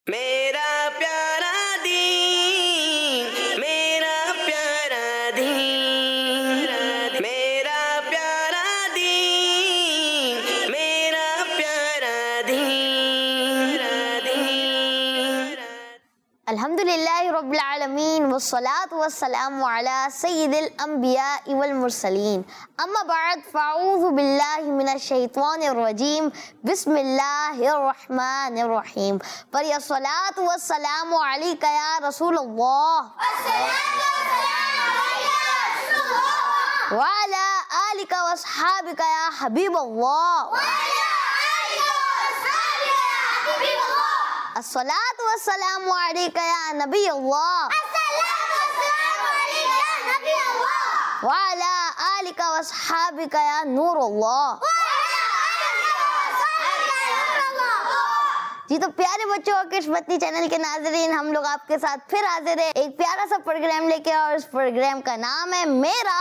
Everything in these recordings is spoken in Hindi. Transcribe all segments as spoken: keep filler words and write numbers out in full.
मेरा प्यारा दीन, मेरा प्यारा दीन, मेरा प्यारा दीन, मेरा प्यारा दीन। अल्हम्दुलिल्लाहि रब्बिल आलमीन वस्सलातु वस्सलामु अला सय्यिदिल अंबिया वल मुरसलीन अम्मा बाद फ़अऊज़ु बिल्लाहि मिनश शैतानिर रजीम बिस्मिल्लाहिर रहमानिर रहीम वस्सलातु वस्सलामु अलैका या रसूलल्लाह व अला आलिका वअस्हाबिका या हबीबल्लाह अस्सलातु वस्सलामु अलैका या नबी अल्लाह व अला आलिका वअस्हाबिका या नूर अल्लाह। जी तो प्यारे बच्चों और किस्मती चैनल के नाज़रीन, हम लोग आपके साथ फिर हाजिर है एक प्यारा सा प्रोग्राम लेके, और इस प्रोग्राम का नाम है मेरा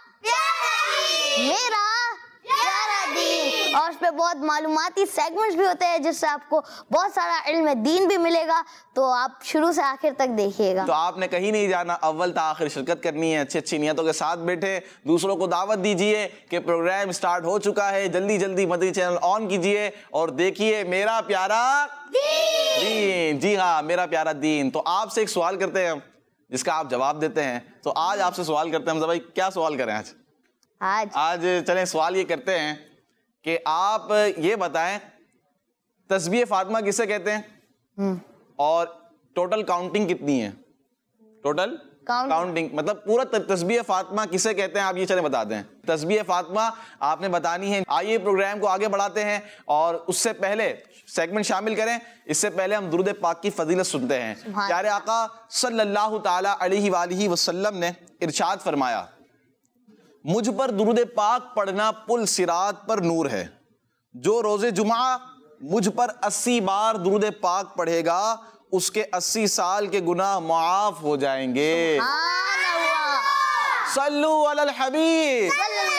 मेरा प्यारा दीन। और उस पे बहुत मालूमाती सेगमेंट्स भी होते हैं जिससे आपको बहुत सारा इल्म दीन भी मिलेगा, तो आप शुरू से आखिर तक देखिएगा। तो आपने कहीं नहीं जाना, अव्वल तक आखिर शिरकत करनी है, अच्छी अच्छी नियतों के साथ बैठे, दूसरों को दावत दीजिए कि प्रोग्राम स्टार्ट हो चुका है, जल्दी जल्दी मदनी चैनल ऑन कीजिए और देखिए मेरा प्यारा दीन। जी हाँ, मेरा प्यारा दीन। तो आपसे एक सवाल करते हैं जिसका आप जवाब देते हैं। तो आज आपसे सवाल करते हैं, मतलब भाई क्या सवाल करें आज? आज आज चलें सवाल ये करते हैं कि आप ये बताएं तस्बीह फातिमा किसे कहते हैं और टोटल काउंटिंग कितनी है? टोटल Count- काउंटिंग मतलब पूरा तस्बीह फातिमा किसे कहते हैं, आप ये चलें बता दें। तस्बीह फातिमा आपने बतानी है। आइए प्रोग्राम को आगे बढ़ाते हैं, और उससे पहले सेगमेंट शामिल करें। इससे पहले हम दुरूद पाक की फजीलत सुनते हैं। प्यारे आका सल्लल्लाहु ताला अलैहि वालिहि वसल्लम ने इरशाद फरमाया, मुझ पर दुरूद पाक पढ़ना पुल सिरात पर नूर है। जो रोजे जुमा मुझ पर अस्सी बार दुरूद पाक पढ़ेगा उसके अस्सी साल के गुनाह माफ हो जाएंगे। सल्लु अलल हबीब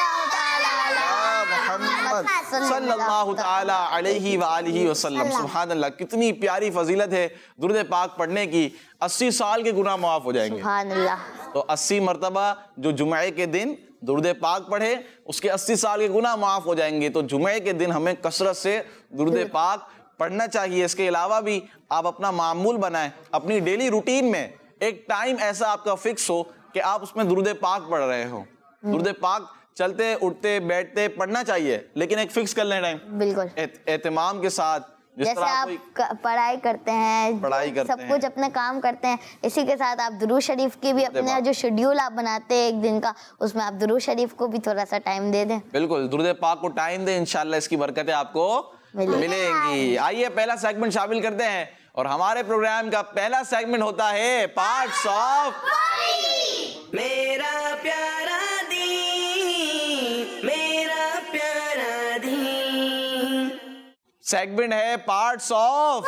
मोहम्मद सल्लल्लाहु ताला अलैहि वालिहि वसल्लम। सुभान अल्लाह, कितनी प्यारी फजीलत है दुरूद पाक पढ़ने की। अस्सी साल के गुनाह माफ हो जाएंगे। सुभान अल्लाह। तो अस्सी मरतबा जो जुमे के दिन दुरूद पाक पढ़े उसके अस्सी साल के गुनाह माफ हो जाएंगे। तो जुमे के दिन हमें कसरत से दुरूद पाक पढ़ना चाहिए। इसके अलावा भी आप अपना मामूल बनाएं, अपनी डेली रूटीन में एक टाइम ऐसा आपका फिक्स हो कि आप उसमें दुरूद पाक पढ़ रहे हो। दुरूद पाक चलते उठते बैठते पढ़ना चाहिए, लेकिन एक फिक्स कर लें टाइम, बिल्कुल एहतमाम के साथ। जैसे आप पढ़ाई करते हैं, पढ़ाई करते सब कुछ अपने काम करते हैं, इसी के साथ आप दुरूद शरीफ की भी अपने जो शेड्यूल आप बनाते हैं एक दिन का, उसमें आप दुरूद शरीफ को भी थोड़ा सा टाइम दे दें। बिल्कुल, दुरूद पाक को टाइम दें, इंशाल्लाह इसकी बरकतें आपको मिलेंगी। आइए पहला सेगमेंट शामिल करते हैं, और हमारे प्रोग्राम का पहला सेगमेंट होता है पार्ट्स ऑफ मेरा प्यारा दीन, मेरा प्यारा दीन। सेगमेंट है पार्ट्स ऑफ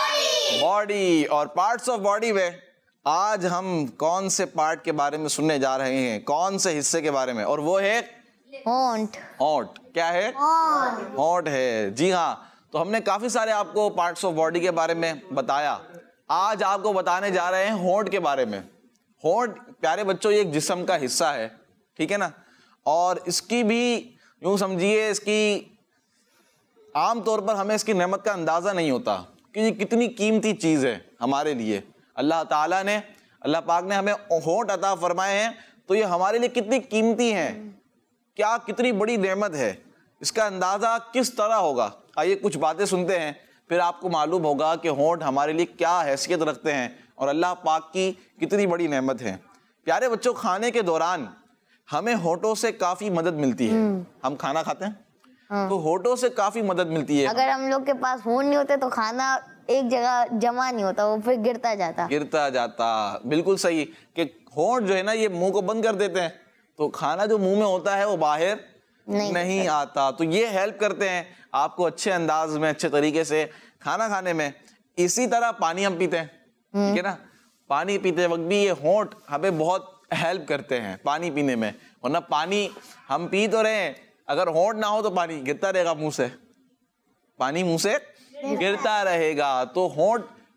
बॉडी। और पार्ट्स ऑफ बॉडी में आज हम कौन से पार्ट के बारे में सुनने जा रहे हैं, कौन से हिस्से के बारे में? और वो है होंठ। होंठ। क्या है? होंठ है। जी हाँ, तो हमने काफी सारे आपको पार्ट्स ऑफ बॉडी के बारे में बताया। आज आपको बताने जा रहे हैं होंठ के बारे में। होंठ प्यारे बच्चों ये एक जिस्म का हिस्सा है, ठीक है ना, और इसकी भी यूं समझिए, इसकी आमतौर पर हमें इसकी नेमत का अंदाजा नहीं होता कि ये कितनी कीमती चीज है हमारे लिए। अल्लाह ताला ने, अल्लाह पाक ने हमें होंठ अता फरमाए हैं, तो ये हमारे लिए कितनी कीमती हैं, क्या कितनी बड़ी नेमत है, इसका अंदाजा किस तरह होगा। आइए कुछ बातें सुनते हैं, फिर आपको मालूम होगा कि होंठ हमारे लिए क्या हैसियत रखते हैं और अल्लाह पाक की कितनी बड़ी नेमत है। प्यारे बच्चों, खाने के दौरान हमें होंठों से काफी मदद मिलती है। हम खाना खाते हैं हाँ। तो होंठों से काफी मदद मिलती है। अगर हम लोग के पास होंठ नहीं होते तो खाना एक जगह जमा नहीं होता, वो फिर गिरता जाता गिरता जाता बिल्कुल सही, कि होंठ जो है ना ये मुंह को बंद कर देते हैं, तो खाना जो मुंह में होता है वो बाहर नहीं, नहीं आता। तो ये हेल्प करते हैं आपको अच्छे अंदाज में, अच्छे तरीके से खाना खाने में। इसी तरह पानी हम पीते हैं, ठीक है ना, पानी पीते वक्त भी ये होंठ हमें बहुत हेल्प करते हैं पानी पीने में। वरना पानी हम पी तो रहे हैं, अगर होंठ ना हो तो पानी गिरता रहेगा मुंह से, पानी मुंह से गिरता रहेगा। तो होंठ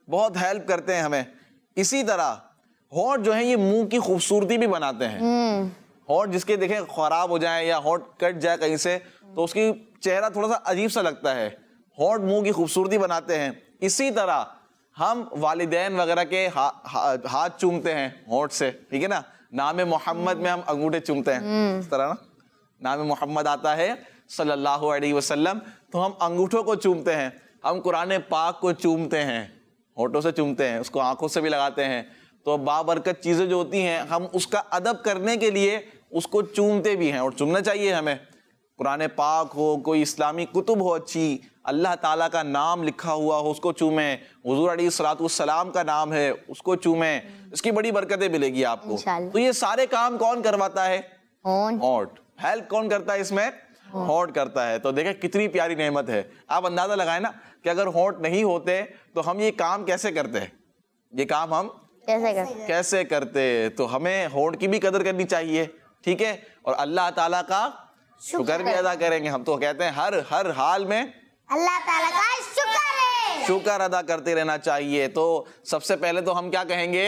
बहुत हेल्प करते हैं हमें। इसी तरह होंठ जो है ये मुंह की खूबसूरती भी बनाते हैं। होंठ जिसके देखें खराब हो जाए या होंठ कट जाए कहीं से तो उसकी चेहरा थोड़ा सा अजीब सा लगता है। होंठ मुंह की खूबसूरती बनाते हैं। इसी तरह हम वालिदैन वगैरह के हा, हा, हाथ चूमते हैं होंठ से, ठीक है ना। नाम मोहम्मद में हम अंगूठे चूमते हैं, इस तरह ना, नाम मोहम्मद आता है सल्लल्लाहु अलैहि वसल्लम तो हम अंगूठों को चूमते हैं। हम कुरान पाक को चूमते हैं, होंठों से चूमते हैं, उसको आंखों से भी लगाते हैं। तो बाबरकत चीजें जो होती हैं हम उसका अदब करने के लिए उसको चूमते भी हैं और चूमना चाहिए हमें। कुरान पाक हो, कोई इस्लामी कुतुब हो अच्छी, अल्लाह ताला का नाम लिखा हुआ हो उसको चूमें, हुजूर अलैहिस्सलाम का नाम है उसको चूमें, इसकी बड़ी बरकतें मिलेगी आपको। तो ये सारे काम कौन करवाता है? होंठ। हेल्प कौन करता है इसमें? होंठ करता है। तो देखें कितनी प्यारी नेमत है। आप अंदाजा लगाएं ना कि अगर होंठ नहीं होते तो हम ये काम कैसे करते हैं, ये काम हम कैसे करते कैसे करते। तो हमें होंठ की भी कदर करनी चाहिए, ठीक है, और अल्लाह ताला का शुक्र भी अदा करेंगे। हम तो कहते हैं हर हर हाल में अल्लाह ताला का शुक्र है, शुक्र अदा करते रहना चाहिए। तो सबसे पहले तो हम क्या कहेंगे?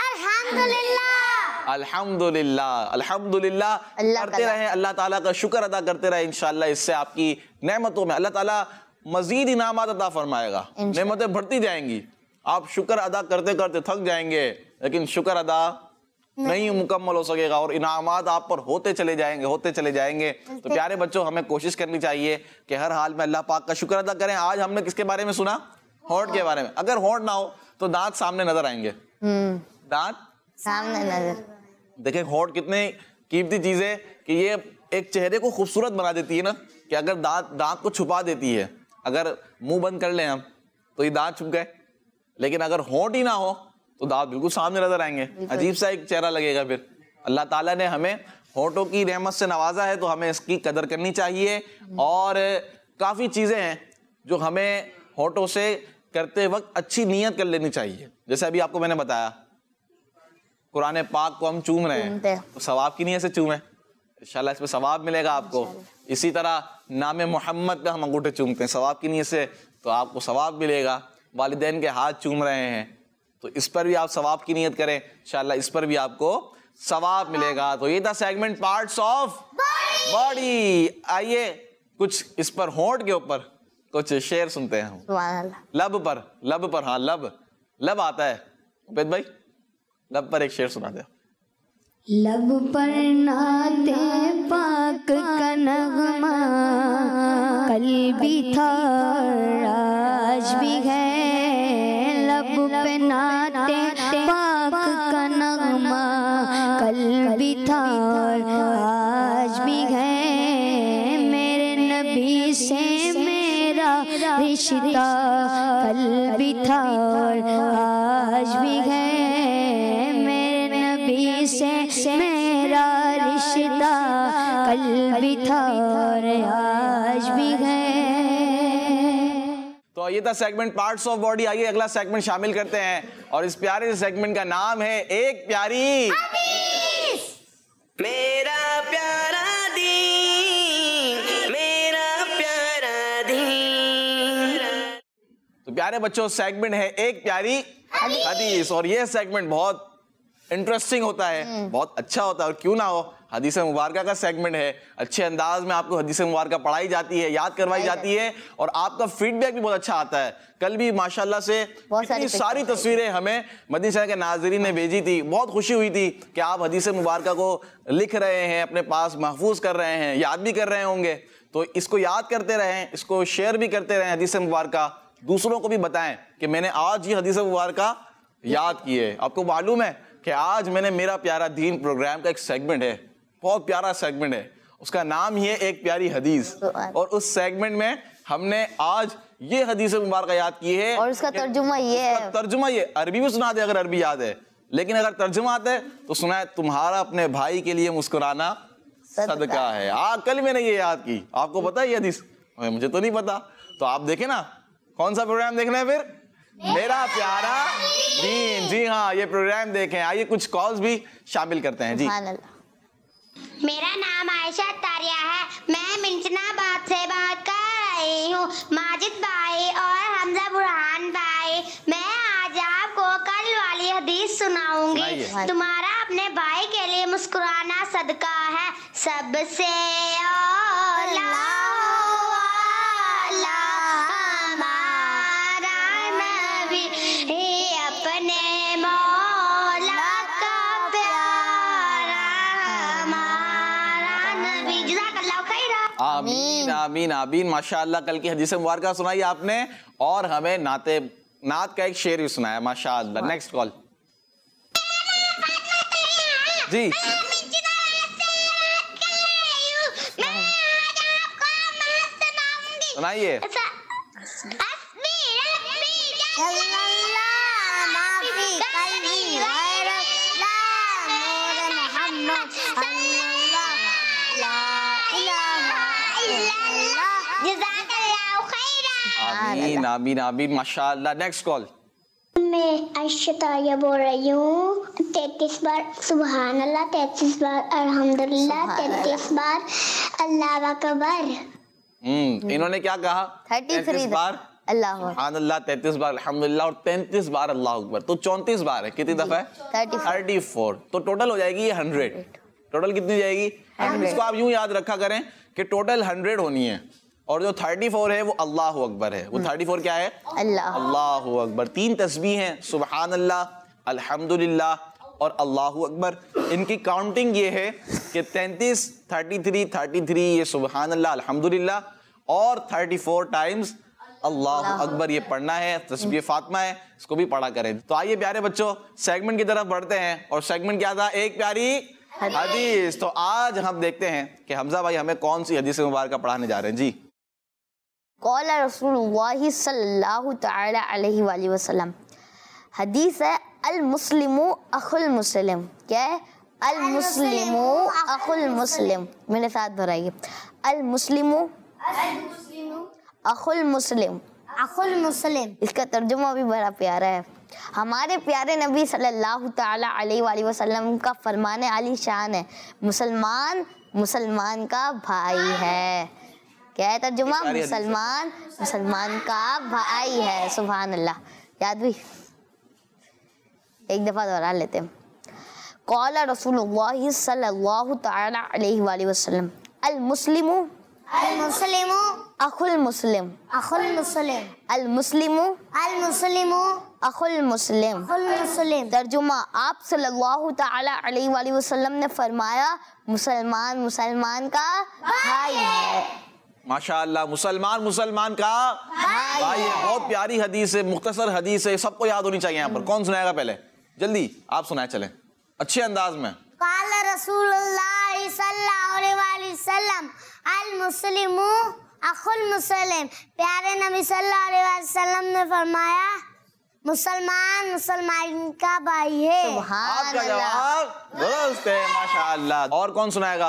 अल्हम्दुलिल्लाह, अल्हम्दुलिल्लाह, अल्हम्दुलिल्लाह करते रहें, अल्लाह ताला का शुक्र अदा करते रहें। इंशाल्लाह इससे आपकी नेमतों में अल्लाह ताला मजीद इनामात अता फरमाएगा, नेमतें बढ़ती जाएंगी। आप शुक्र अदा करते करते थक जाएंगे लेकिन शुक्र अदा नहीं मुकम्मल हो सकेगा और इनामात आप पर होते चले जाएंगे होते चले जाएंगे। तो प्यारे बच्चों हमें कोशिश करनी चाहिए कि हर हाल में अल्लाह पाक का शुक्र अदा करें। आज हमने किसके बारे में सुना? होंठ के बारे में। अगर होंठ ना हो तो दांत सामने नजर आएंगे, दांत सामने नजर। देखें होंठ कितने कीमती चीज है कि ये एक चेहरे को खूबसूरत बना देती है ना, कि अगर दांत दांत को छुपा देती है। अगर मुंह बंद कर लें हम तो ये दांत छुप गए, लेकिन अगर होंठ ही ना हो तो दांत बिल्कुल सामने नजर आएंगे, अजीब सा एक चेहरा लगेगा। फिर अल्लाह ताला ने हमें होंठों की रहमत से नवाजा है तो हमें इसकी कदर करनी चाहिए। और काफी चीजें हैं जो हमें होंठों से करते वक्त अच्छी नीयत कर लेनी चाहिए। जैसे अभी आपको मैंने बताया कुरान पाक को हम चूम रहे हैं तो सवाब की नीयत से चूमें, इंशाल्लाह इसमें सवाब मिलेगा आपको। इसी तरह नाम मोहम्मद पे हम अंगूठे चूमते हैं सवाब की नीयत से तो आपको सवाब मिलेगा। वालिदैन के हाथ चूम रहे हैं तो इस पर भी आप सवाब की नियत करें, इंशाल्लाह इस पर भी आपको सवाब मिलेगा। तो ये था सेगमेंट पार्ट्स ऑफ बॉडी। आइए कुछ इस पर होंठ के ऊपर कुछ शेर सुनते हैं हम। लब पर लब पर हाँ लब लब आता है उबैद भाई, लब पर एक शेर सुना दे। लब पर नाते पाक का नगमा कल भी था आज भी है। लब पे नाते पाक का नगमा कल भी था आज भी है। मेरे नबी से मेरा रिश्ता कल भी था आज भी है। मेरे नबी से मेरा रिश्ता कल भी था और आज भी है। तो ये था सेगमेंट पार्ट्स ऑफ बॉडी। आइए अगला सेगमेंट शामिल करते हैं और इस प्यारे सेगमेंट का नाम है एक प्यारी मेरा प्यारा दीन, मेरा प्यारा दीन। तो प्यारे बच्चों सेगमेंट है एक प्यारी हदीस और ये सेगमेंट बहुत इंटरेस्टिंग होता है, बहुत अच्छा होता है। और क्यों ना हो, हदीस मुबारका का सेगमेंट है, अच्छे अंदाज में आपको हदीस मुबारका पढ़ाई जाती है, याद करवाई जाती है और आपका फीडबैक भी बहुत अच्छा आता है। कल भी माशाल्लाह से इतनी सारी तस्वीरें हमें मदनी शहर के नाज़रीन ने भेजी थी, बहुत खुशी हुई थी कि आप हदीस मुबारका को लिख रहे हैं, अपने पास महफूज कर रहे हैं, याद भी कर रहे होंगे। तो इसको याद करते रहें, इसको शेयर भी करते रहें, हदीस मुबारका दूसरों को भी बताएं कि मैंने आज ये हदीस मुबारका याद की है। आपको मालूम है कि आज मैंने मेरा प्यारा दीन प्रोग्राम का एक सेगमेंट है, बहुत प्यारा सेगमेंट है, उसका नाम ही है एक प्यारी हदीस। और उस सेगमेंट में हमने आज ये हदीस मुबारक याद की है और उसका तर्जुमा ये है, तर्जुमा ये अरबी भी सुना दे अगर अरबी याद है, लेकिन अगर तर्जुमा आता है तो सुना है तुम्हारा अपने भाई के लिए मुस्कुराना सदका है। आ, कल मैंने ये याद की। आपको पता है ये हदीस? मुझे तो नहीं पता। तो आप देखें ना, कौन सा प्रोग्राम देखना है फिर? मेरा प्यारा दीन। जी हाँ, ये प्रोग्राम देखें। आइए कुछ कॉल्स भी शामिल करते हैं जी। मेरा नाम आयशा तारिया है, मैं मिंचनाबाद से बात कर रही हूँ। माजिद भाई और हमजा बुरहान भाई, मैं आज हदीस सुनाऊंगी। सुनाइए। तुम्हारा अपने भाई के लिए मुस्कुराना सदका है, सबसे औला वाला हमारा नबी, अपने मौला का प्यारा हमारा नबी। जज़ाकल्लाह खैरा। आमीन आमीन आमीन। माशाअल्लाह, कल की हदीस मुबारका सुनाई आपने और हमें नाते नात का एक शेर भी सुनाया। माशाअल्लाह। नेक्स्ट कॉल जी। सुनाइए। आमीन आमीन आमीन। माशाअल्लाह। Next call. मैं अशताया बोल रही हूँ। तैतीस बार सुबहान अल्लाह, तैतीस बार अल्हम्दुलिल्लाह, तैतीस बार अल्लाह अकबर। हम्म इन्होंने क्या कहा? तैंतीस बार अल्लाह सुभान अल्लाह, तैंतीस बार अल्हम्दुलिल्लाह और तैंतीस बार अल्लाह अकबर, तो चौंतीस बार है। कितनी दफा है? Thirty four. तो टोटल हो जाएगी ये हंड्रेड। टोटल कितनी जाएगी? इसको आप यूं याद रखा करें कि टोटल हंड्रेड होनी है और जो थर्टी फोर है वो अल्लाह अकबर है। वो थर्टी फोर क्या है? अल्लाह अल्लाह अकबर। तीन तस्बीह हैं, सुभान अल्लाह, अल्हम्दुलिल्लाह और अल्लाह अकबर। इनकी काउंटिंग ये है कि तैंतीस, थर्टी थ्री, थर्टी थ्री ये सुभान अल्लाह, अल्हम्दुलिल्लाह और थर्टी फोर टाइम्स अल्लाह अकबर ये पढ़ना है। तस्बीह फातिमा है, इसको भी पढ़ा करें। तो आइए प्यारे बच्चों, सेगमेंट की तरफ बढ़ते हैं। और सेगमेंट क्या था? एक प्यारी हदीस। तो आज हम देखते हैं कि हमजा भाई हमें कौन सी हदीस मुबारक पढ़ाने जा रहे हैं। जी। कौल रसूलुल्लाह सल्लल्लाहु तआला अलैहि वसल्लम। हदीस है अल मुस्लिमु अखुल मुस्लिम। क्या है? अल मुस्लिमु अखुल मुस्लिम। मेरे साथ दोहराइए। अल मुस्लिमु अखुल मुस्लिम। अखुल मुस्लिम। इसका तर्जुमा भी बड़ा प्यारा है। हमारे प्यारे नबी सल्लल्लाहु ताला अलैहि वसल्लम का फरमाने आली शान है, मुसलमान मुसलमान का भाई है। क्या है तर्जुमा? मुसलमान मुसलमान का भाई है। सुभान अल्लाह। याद भी एक दफा दोहरा लेते हैं। कौला रसूलुल्लाह सल्लल्लाहु ताला अलैहि वसल्लम अल मुस्लिमु अल मुस्लिमु अखुल मुस्लिम। अखुल मुस्लिम। अल मुस्लिमु अल मुस्लिमु अखुल मुस्लिम। अखुल मुस्लिम। तर्जुमा, आप सल्लल्लाहु ताला अलैहि वसल्लम ने फरमाया मुसलमान मुसलमान का भाई है। माशाअल्लाह। मुसलमान मुसलमान का भाई है। बहुत प्यारी हदीस है, मुख्तसर हदीस है, सबको याद होनी चाहिए। यहाँ पर कौन सुनाएगा? पहले जल्दी आप सुनाए चले अच्छे अंदाज में। काला रसूलुल्लाह सल्लल्लाहु अलैहि वसल्लम अल मुस्लिमु अखुल मुस्लिम। प्यारे नबी सल्लल्लाहु अलैहि वसल्लम ने फरमाया मुसलमान मुसलमान का भाई है। आपका जवाब दुरुस्त है। माशाअल्लाह। और कौन सुनाएगा?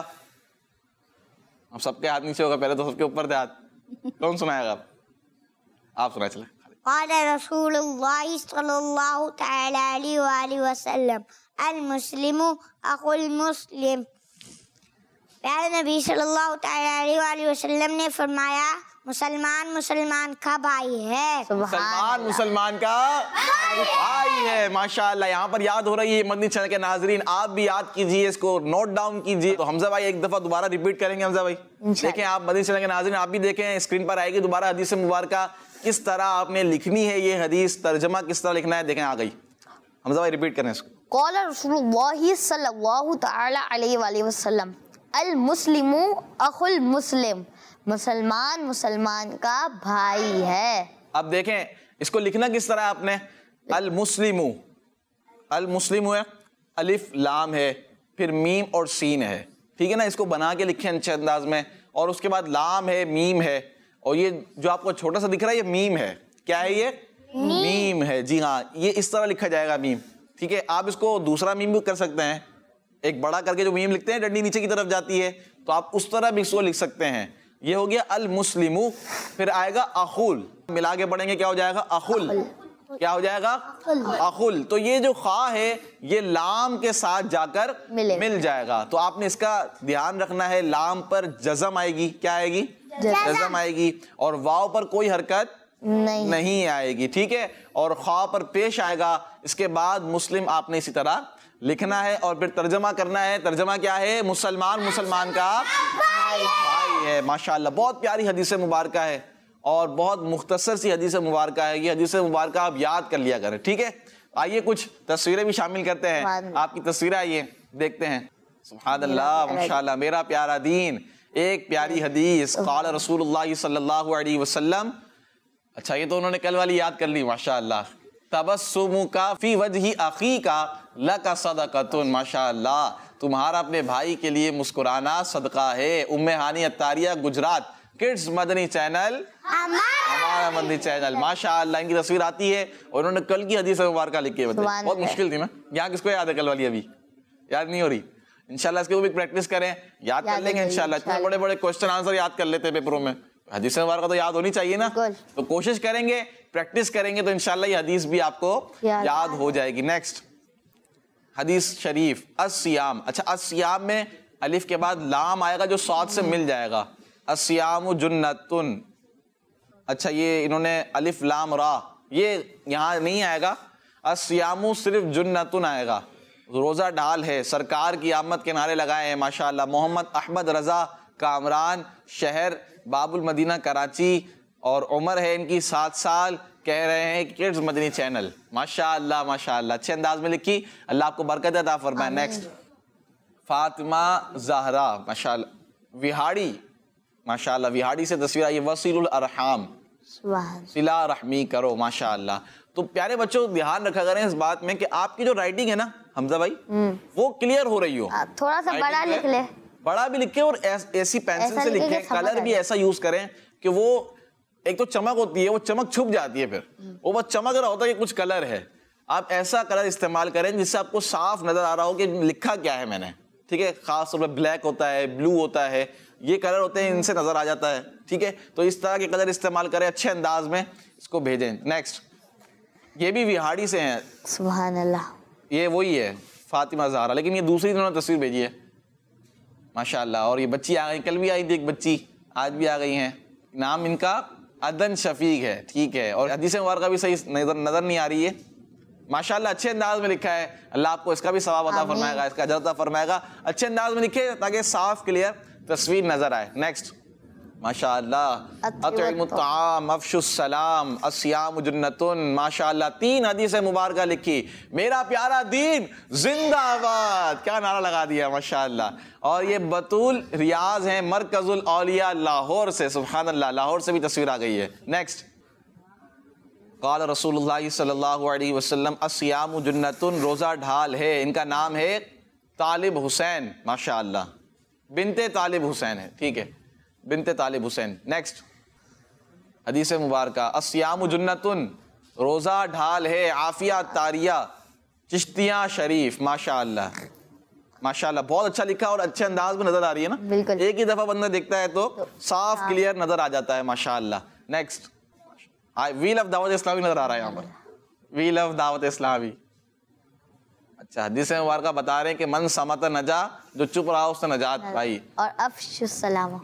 अब सबके हाथ नीचे होगा, पहले तो सबके ऊपर थे हाथ। कौन सुनाएगा? आप सुनाए चले। काला रसूलुल्लाह सल्लल्लाहु तआला अलैहि वसल्लम अल मुस्लिमु अखुल मुस्लिम। प्यारे नबी सल्लल्लाहु अलैहि वसल्लम ने फरमाया मुसलमान मुसलमान का भाई है। मुसलमान मुसलमान का भाई है। माशाअल्लाह। यहाँ पर याद हो रही है मदनी चैनल के नाजरीन, आप भी याद कीजिए, इसको नोट डाउन कीजिए। तो हमजा भाई एक दफा दोबारा रिपीट करेंगे। हमजा भाई देखें, आप मदनी चैनल के नाजरीन आप भी देखें, स्क्रीन पर आएगी दोबारा हदीस मुबारका। किस तरह आपने लिखनी है ये हदीस, तर्जमा किस तरह लिखना है, देखें आ गई। हमजा भाई रिपीट करें इसको। कौल रसूलुल्लाह सल्लल्लाहु तआला अलैहि वसल्लम अल मुस्लिमु अखुल मुस्लिम। मुसलमान मुसलमान का भाई है। अब देखें इसको लिखना किस तरह है आपने। अल मुस्लिमु, अल मुस्लिमु है, अलिफ लाम है, फिर मीम और सीन है, ठीक है ना। इसको बना के लिखें अच्छे अंदाज में। और उसके बाद लाम है, मीम है, और ये जो आपको छोटा सा दिख रहा है ये मीम है। क्या है ये? मीम है। जी हाँ, ये इस तरह लिखा जाएगा मीम, ठीक है। आप इसको दूसरा मीम भी कर सकते हैं, एक बड़ा करके जो मीम लिखते हैं डंडी नीचे की तरफ जाती है, तो आप उस तरह भी इसको लिख सकते हैं। ये हो गया अल मुस्लिमु, फिर आएगा अखुल, मिला के पढ़ेंगे क्या हो जाएगा? अखुल। क्या हो जाएगा? अखुल। तो ये जो खा है ये लाम के साथ जाकर मिल जाएगा। तो आपने इसका ध्यान रखना है, लाम पर जज़म आएगी। क्या आएगी? जज़म आएगी। और वाव पर कोई हरकत नहीं नहीं आएगी, ठीक है। और खा पर पेश आएगा, इसके बाद मुस्लिम आपने इसी तरह लिखना है और फिर तर्जमा करना है। तर्जमा क्या है? मुसलमान मुसलमान का भाई है। माशाअल्लाह, बहुत प्यारी हदीस मुबारक है और बहुत मुख्तसर सी हदीस मुबारक है। ये हदीस मुबारक आप याद कर लिया करें, ठीक है। आइए कुछ तस्वीरें भी शामिल करते हैं, आपकी तस्वीरें आइए देखते हैं। सुभान अल्लाह, माशाअल्लाह, मेरा प्यारा दीन, एक प्यारी हदीस, क़ाल रसूलुल्लाह सल्लल्लाहु अलैहि वसल्लम। अच्छा, ये तो उन्होंने कल वाली याद कर ली, माशाअल्लाह। तबस्सुमुका फी वजही अखीका लका सदक़तुन, माशाअल्लाह, तुम्हारा अपने भाई के लिए मुस्कुराना सदका है। उम्मे हानी अत्तारिया, गुजरात, किड्स मदनी चैनल, हमारा मदनी चैनल, माशाअल्लाह। इनकी तस्वीर आती है और उन्होंने कल की हदीस मुबारक लिखी है। बहुत मुश्किल थी ना, यहाँ किसको याद है कल वाली? अभी याद नहीं हो रही। इंशाल्लाह इसके भी प्रैक्टिस करें, याद कर लेंगे इंशाल्लाह। इतने बड़े बड़े क्वेश्चन आंसर याद कर लेते हैं पेपरों में, हदीस मुबारक तो याद होनी चाहिए ना। तो कोशिश करेंगे, प्रैक्टिस करेंगे तो इंशाल्लाह ये हदीस भी आपको याद हो जाएगी। नेक्स्ट हदीस शरीफ, अस्सियाम। अच्छा, अस्सियाम में अलिफ के बाद लाम आएगा जो सात से मिल जाएगा। अस्सियामु जुन्नतुन। अच्छा, ये इन्होंने अलिफ लाम रा, ये यहाँ नहीं आएगा। अस्सियामु सिर्फ जुन्नतुन आएगा। रोजा ढाल है, सरकार की आमद के नारे लगाए हैं, माशाअल्लाह। मोहम्मद अहमद रजा कामरान, शहर बाबुल मदीना कराची, और उम्र है इनकी सात साल। कह रहे हैं किड्स मदनी चैनल, माशाअल्लाह माशाअल्लाह, अच्छे अंदाज में लिखी, अल्लाह आपको बरकत अता फरमाए। नेक्स्ट फातिमा जहरा, माशाअल्लाह, विहाड़ी, माशाअल्लाह, विहाड़ी से तस्वीर आई। वसीलुल अरहाम, सिला रहमी करो, माशाअल्लाह। तो प्यारे बच्चों, ध्यान रखा करें इस बात में कि आपकी जो राइटिंग है ना हमजा भाई, वो क्लियर हो रही हो। थोड़ा सा बड़ा लिख ले, बड़ा भी लिखे और ऐसी पेंसिल से लिखे, कलर भी ऐसा यूज करें कि वो एक तो चमक होती है, वो चमक छुप जाती है, फिर वो बस चमक रहा होता है कि कुछ कलर है। आप ऐसा कलर इस्तेमाल करें जिससे आपको साफ नजर आ रहा हो कि लिखा क्या है मैंने, ठीक है। खास तौर पर ब्लैक होता है, ब्लू होता है, ये कलर होते हैं, इनसे नजर आ जाता है, ठीक है। तो इस तरह के कलर इस्तेमाल करें, अच्छे अंदाज में इसको भेजें। नेक्स्ट, ये भी विहाड़ी से हैं, सुभान अल्लाह, ये वही है फातिमा ज़हरा, लेकिन ये दूसरी इन्होंने तस्वीर भेजी है, माशाअल्लाह। और ये बच्ची आ गई, कल भी आई थी एक बच्ची, आज भी आ गई हैं। नाम इनका अदन शफीक है, ठीक है। और हदीस मुबारक भी सही नजर नजर नहीं आ रही है, माशाअल्लाह, अच्छे अंदाज में लिखा है। अल्लाह आपको इसका भी सवाब अता फरमाएगा, इसका अजर अता फरमाएगा। अच्छे अंदाज में लिखे ताकि साफ क्लियर तस्वीर नजर आए। नेक्स्ट, माशाअल्लाह, अतइमुत ताम अफशुस सलाम अस्सियाम जुन्नतुन, माशाअल्लाह, तीन हदीसें मुबारक लिखी। मेरा प्यारा दीन जिंदाबाद, क्या नारा लगा दिया, माशाअल्लाह। और ये बतूल रियाज हैं, मरकजुल औलिया लाहौर से, सुभान अल्लाह, लाहौर से भी तस्वीर आ गई है। नेक्स्ट, क़ाल रसूलुल्लाह सल्लल्लाहु अलैहि वसल्लम अस्सियाम जुन्नतुन, रोजा ढाल है। इनका नाम है तालिब हुसैन, माशाअल्लाह, बिनते तालिब हुसैन है, ठीक है, बिनते तालिब हुसैन। नेक्स्ट हदीस मुबारक, अस्सियाम जुन्नतुन, रोजा ढाल है। आफिया तारिया, चिश्तिया शरीफ, माशाअल्लाह माशाअल्लाह, बहुत अच्छा लिखा और अच्छे अंदाज में नजर आ रही है ना। एक ही दफा बंदा देखता है तो साफ क्लियर नजर आ जाता है, माशाअल्लाह। Next, we love Dawat Islami नजर आ रहा है यहाँ पर, वी लव दावत इस्लामी। अच्छा, हदीस मुबारक बता रहे हैं कि मन समत नजा, जो चुप रहा उससे नजात पाई। और अफशुस सलाम,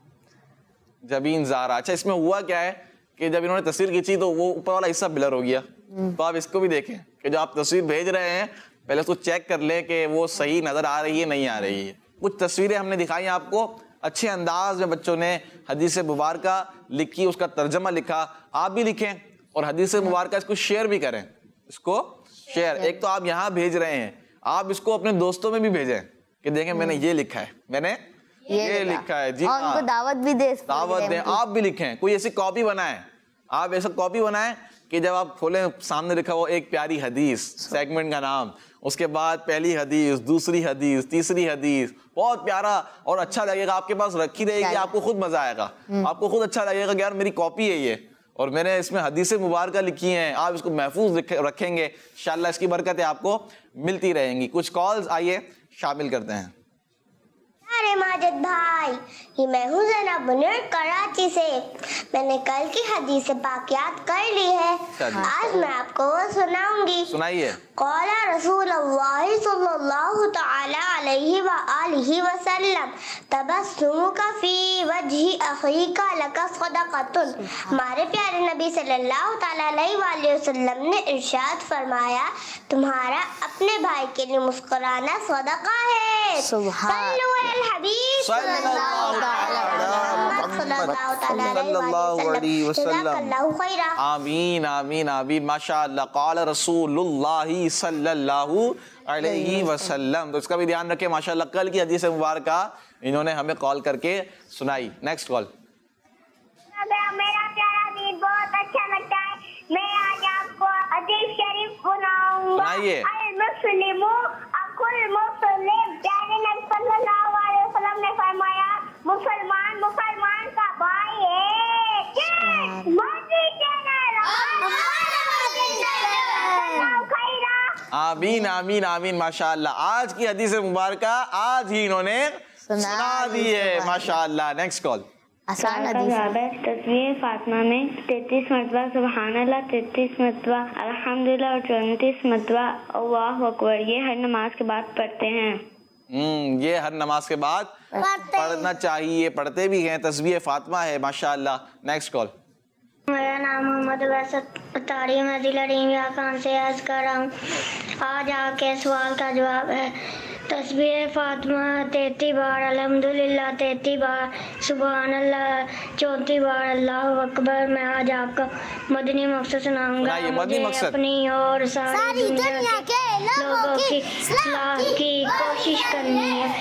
जबीन ज़ारा। अच्छा, इसमें हुआ क्या है कि जब इन्होंने तस्वीर खींची तो वो ऊपर वाला हिस्सा ब्लर हो गया। तो आप इसको भी देखें कि जो आप तस्वीर भेज रहे हैं पहले उसको चेक कर लें कि वो सही नजर आ रही है नहीं आ रही है। कुछ तस्वीरें हमने दिखाई आपको, अच्छे अंदाज में बच्चों ने हदीस मुबारक लिखी, उसका तर्जमा लिखा। आप भी लिखें और हदीस मुबारक इसको शेयर भी करें, इसको शेयर। एक तो आप यहाँ भेज रहे हैं, आप इसको अपने दोस्तों में भी भेजें कि देखें मैंने ये लिखा है, मैंने ये, ये लिखा है जी, और उनको दावत भी दे, दावत दें। आप भी लिखें, कोई ऐसी कॉपी बनाएं, आप ऐसा कॉपी बनाएं कि जब आप खोलें सामने लिखा हो एक प्यारी हदीस, सेगमेंट का नाम, उसके बाद पहली हदीस, दूसरी हदीस, तीसरी हदीस, बहुत प्यारा और अच्छा लगेगा, आपके पास रखी रहेगी, आपको खुद मजा आएगा, आपको खुद अच्छा लगेगा कि यार मेरी कॉपी है ये और मैंने इसमें हदीसें मुबारक लिखी हैं। आप इसको महफूज रखेंगे, इंशाअल्लाह इसकी बरकतें आपको मिलती रहेंगी। कुछ कॉल्स आइए शामिल करते हैं। प्यारे माजिद भाई, ये मैं हूँ ज़ैनब मुनीर कराची से। मैंने कल की हदीस पाक याद कर ली है, आज मैं आपको वो सुनाऊंगी। सुनाइए। क़ाला रसूलुल्लाह सल्लल्लाहु तआला अलैहि व आलिहि वसल्लम, तबस्सुमुका फी वजहि अखीका लका सदक़तुन। हमारे प्यारे नबी सल्लल्लाहु तआला अलैहि वसल्लम ने इरशाद फरमाया, तुम्हारा अपने भाई के लिए मुस्कुराना सदका है। सल्लु अलल हबीब सल्लल्लाहु अलैहि वसल्लम। आमीन आमीन आमीन माशाअल्लाह। क़ाल रसूलुल्लाह सल्लल्लाहु अलैहि वसल्लम। तो इसका भी ध्यान रखें माशाअल्लाह। कल की हदीस मुबारक इन्होंने हमें कॉल करके सुनाई। Next call. मेरा प्यारा दीन बहुत अच्छा लगता है, मैं आज आपको हदीस शरीफ सुनाऊंगा। सुनाइए। अल मुस्लिमु अकुल मुस्लिम, प्यारे नबी सल्लल्लाहु अलैहि वसल्लम ने फरमाया, मुसलमान मुसलमान का भाई है। मोदी चैनल आमीन आमीन आमीन माशाअल्लाह। आज की हदीस मुबारक आज ही इन्होंने सुना दी है माशाअल्लाह। Next call. आसान हदीस। तस्वीर फातिमा में तैतीस मरतबा सुबहानल्लाह, तैतीस मरतबा अल्हम्दुलिल्लाह और चौंतीस मरतबा अल्लाहु अकबर, ये हर नमाज के बाद पढ़ते हैं। हम्म ये हर नमाज के बाद पढ़ना चाहिए, पढ़ते भी हैं। तस्वीर फातिमा है माशाअल्लाह। Next call. मेरा नाम मोहम्मद वैसत अतारी, मैं जिला डीमिया खान से अर्ज कर रहा हूँ। आज आपके सवाल का जवाब है, तस्बीह फातिमा तैतीस बार, अल्हम्दुलिल्लाह तैतीस बार, सुबहानल्लाह चौंतीस बार, अल्लाहु अकबर। मैं आज आपको मदनी मकसद सुनाऊंगा। मदनी मकसद अपनी और सारी दुनिया के लोगों की इस्लाह की कोशिश करनी है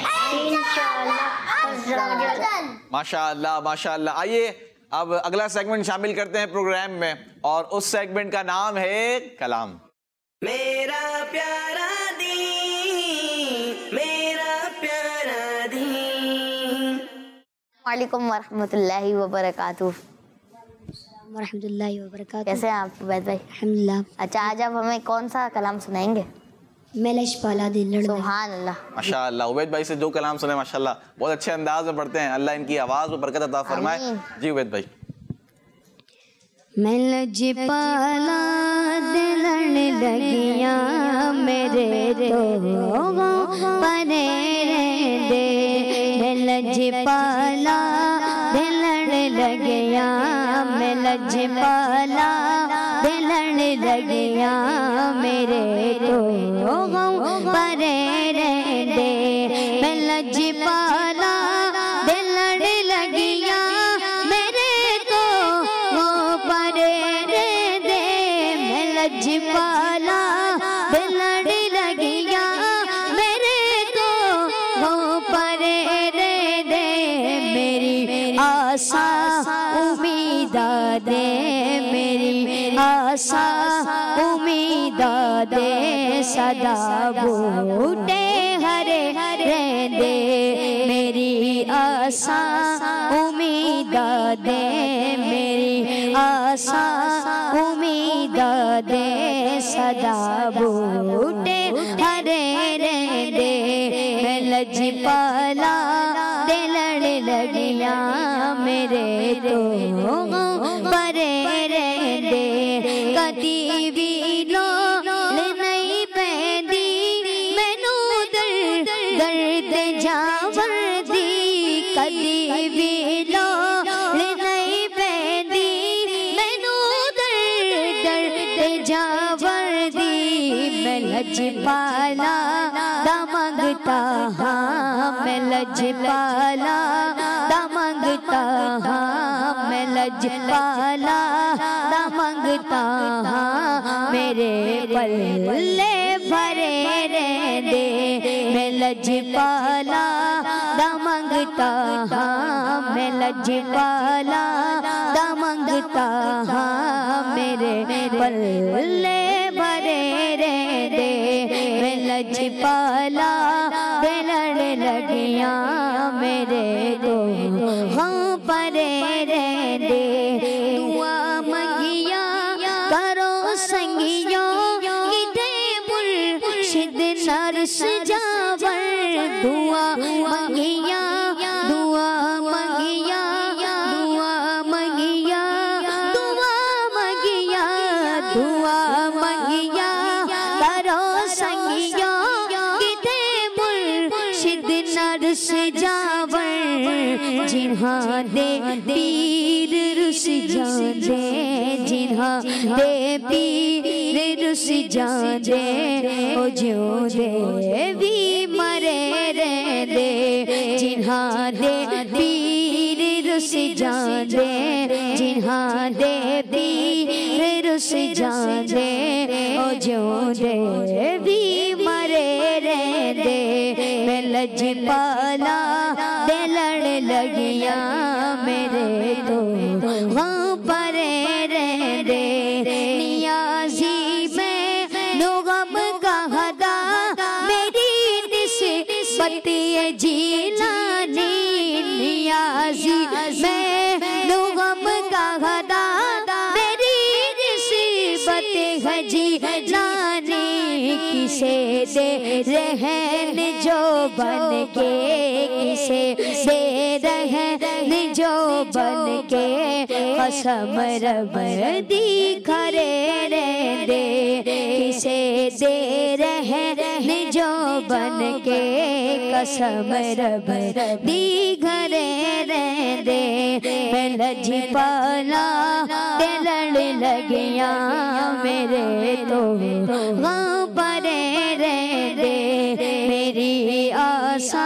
इंशाअल्लाह। माशाअल्लाह माशाअल्लाह। आइए अब अगला सेगमेंट शामिल करते हैं प्रोग्राम में, और उस सेगमेंट का नाम है कलाम। मेरा प्यारा दीन, मेरा प्यारा दीन। वालेकुम वरहमतुल्लाहि वबरकातुहू। वरहमतुल्लाहि वबरकातुहू। कैसे हैं आप उबैद भाई? अल्हम्दुलिल्लाह। अच्छा, आज आप हमें कौन सा कलाम सुनाएंगे? मैं लशपाला दिल सुभान अल्लाह। माशाअल्लाह। उबैद भाई से जो कलाम सुने माशाअल्लाह बहुत अच्छे अंदाज में पढ़ते हैं। अल्लाह इनकी आवाज़ में बरकत अता फरमाए। जी उबैद भाई। मैं लजपाला दिलन लगिया मेरे तो परे दे, मैं लजपाला दिलन लगिया, मैं लजपाला दिलन लगिया मेरे तो परे दे, मैं लजपाला दिलन लगिया मेरे तो परे दे, मैं लजपाला दिलन लगिया मेरे तो परे दे, मेरी आशा उम्मीदा दे, मेरी आशा उम्मीदा दे, सदा बूटे हरे हरे दे, मेरी आशा उम्मीदा दे, मेरी आशा उम्मीदा दे, सदा बूटे हरे हरे दे, मैं लजपाला दिलन लगिया मेरे तो परे दे, कदी भी लो नहीं पैदी मैनू दर्द दर्द जावर दी, कदी भी लो नहीं पैदी मैनू दर्द दर्द जावर दी, मैं लजपाला दा मंगता हाँ, मैं लजपाला दा मंगता हाँ, मैं लजपाला दा मंगता हाँ, मेरे पल्ले भरे रे दे, मैं लजपाला दा मंगता हाँ, मैं लजपाला दा मंगता हाँ, मेरे पल्ले भरे रे दे, मैं लजपाला दिलन लगिया मेरे तो हाँ परे रे दे, दुआ मंगिया करो संगियो किते मुर्शिद नर्स जावर, दुआ मंगिया दे पीर रुस जांदे, जिन्हां दे पीर रुस जांदे, ओ जिउंदे भी मरे रहंदे, जिन्हां दे पीर रुस जांदे, जिन्हां दे पीर रुस जांदे, ओ जिउंदे भी मरे रहंदे। मैं लजपाला दे लड़ लगिया मेरे तो वहाँ परे रहंदे, नियाज़ी मैं नो गम कहदा मेरी निस्बत जीलानी, नियाज़ी मैं नो गम कहदा मेरी निस्बत जीलानी, किसे दे रहन जो बन के, किसे दे रहन जो बन के, कसम रब दी खरे रहंदे, किसे दे रहन जो बन के, कसम रब दी खरे रहंदे। मैं लजपाला ते लड़ लगिया मेरे तो वहाँ परे रहंदे, मेरी आसा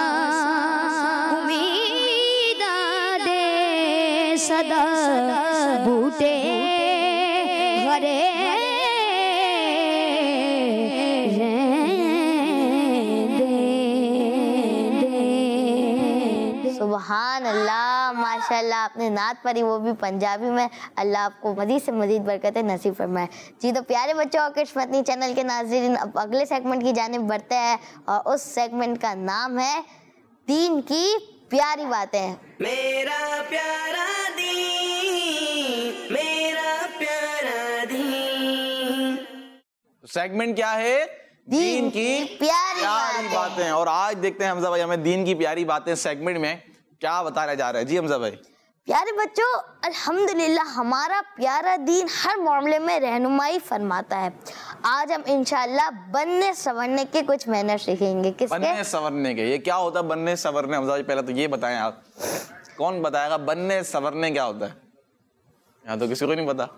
उम्मीदा दे सदा बूटे हरे सुभान अल्लाह, माशाल्लाह, आपने नात पढ़ी वो भी पंजाबी में। अल्लाह आपको मजीद से मजीद बरकतें नसीब फरमाए। जी तो प्यारे बच्चों और किस्मतनी चैनल के नाज़रीन, अब अगले सेगमेंट की जानिब बढ़ते हैं और उस सेगमेंट का नाम है दीन की प्यारी बातें। मेरा प्यारा दीन, मेरा प्यारा दीन। सेगमेंट क्या है? दीन की प्यारी प्यारी बातें। बातें। और आज देखते हैं हमजा भाई हमें दीन की प्यारी बातें सेगमेंट में क्या बताने जा रहे हैं। जी हमजा भाई। प्यारे बच्चों, अल्हम्दुलिल्लाह हमारा प्यारा दीन हर मामले में रहनुमाई फरमाता है। आज हम इंशाअल्लाह बनने संवरने के कुछ मैनर सीखेंगे। किसके? बनने संवरने के। ये क्या होता है बनने संवरने? हमजा भाई पहले तो ये बताएं आप, कौन बताएगा बनने संवरने क्या होता है? यहाँ तो किसी को नहीं पता।